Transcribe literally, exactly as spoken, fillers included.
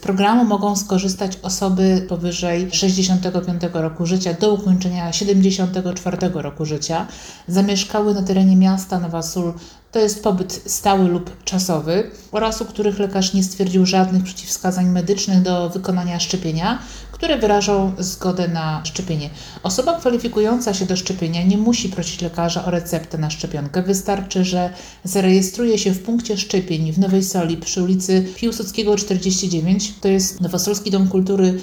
programu mogą skorzystać osoby powyżej sześćdziesiątego piątego roku życia do ukończenia siedemdziesiątego czwartego roku życia, zamieszkały na terenie miasta Nowa Sól, to jest pobyt stały lub czasowy, oraz u których lekarz nie stwierdził żadnych przeciwwskazań medycznych do wykonania szczepienia, które wyrażą zgodę na szczepienie. Osoba kwalifikująca się do szczepienia nie musi prosić lekarza o receptę na szczepionkę. Wystarczy, że zarejestruje się w punkcie szczepień w Nowej Soli przy ulicy Piłsudskiego czterdzieści dziewięć, to jest Nowosolski Dom Kultury